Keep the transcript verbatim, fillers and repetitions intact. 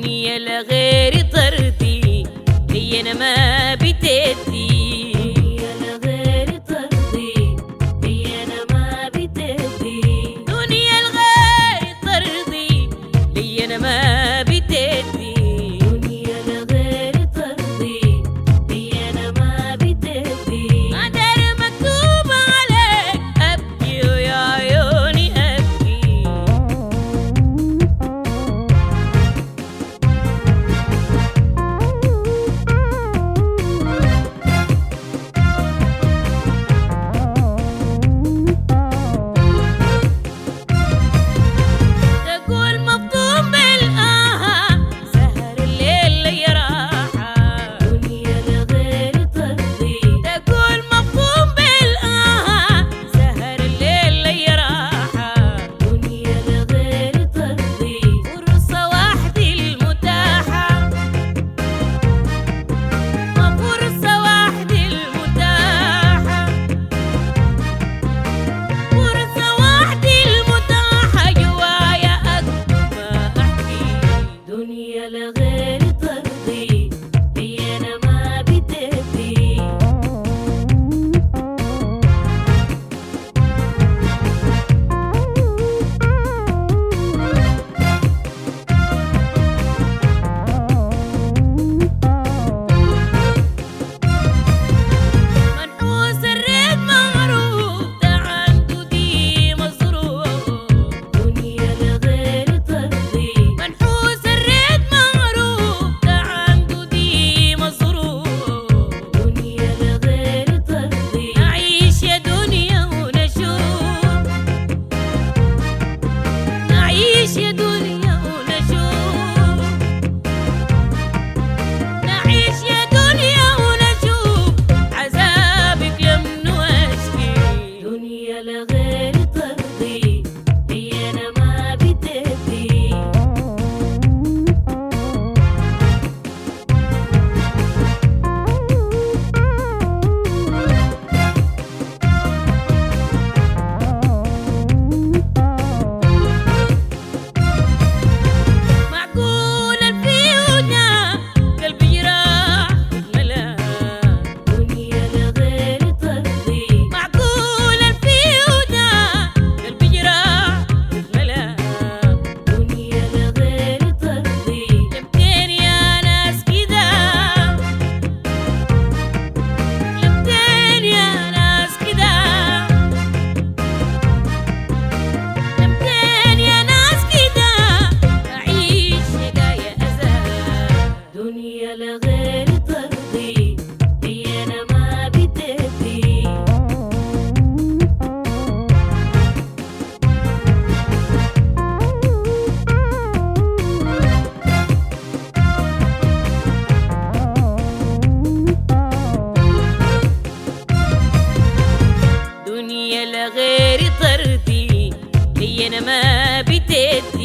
دنيا لغير طردي، لي انا ما بتدي. دنيا لغير طردي، لي انا ما بتدي. دنيا لغير طردي، لي انا ما بتدي. دنيا لغير طردي، لي انا ما بتدي. ما داري مكتوب عليك ابكي ويا عيوني ابكي. تقول مفطوم بالآه سهر الليل لي راحة. دنيا لغير طردي، تقول مفطوم بالآه سهر الليل لي راحة. دنيا لغير طردي. فرصة واحدة المتاحة، ما فرصة واحدة المتاحة. فرصة واحدة المتاحة جوايا أكتب ما أحكي. دنيا لغير طردي، لي انا ما بتدي. منحوس الريت معروف ده عنده دي مصروف. دنيا لغير طردي، منحوس الريت معروف ده عنده دي مصروف. دنيا لغير طردي. نعيش يا دنيا ونشوف، نعيش يا دنيا ونشوف، نعيش يا دنيا ونشوف عذابك لمن أشكي. دنيا لغير طردي، لي انا ما بتدي. معقول الفيونا قلبي جراح ملا. دنيا لغير طردي، معقول الفيونا قلبي جراح ملا. دنيا لغير طردي. لمتين يا ناس كده، لمتين يا ناس كده، لمتين يا ناس كده أعيش شقايا أذى. دنيا لغير طردي، لي انا ما بتدي. دنيا لغير طردي، لي أنا ما بتدي.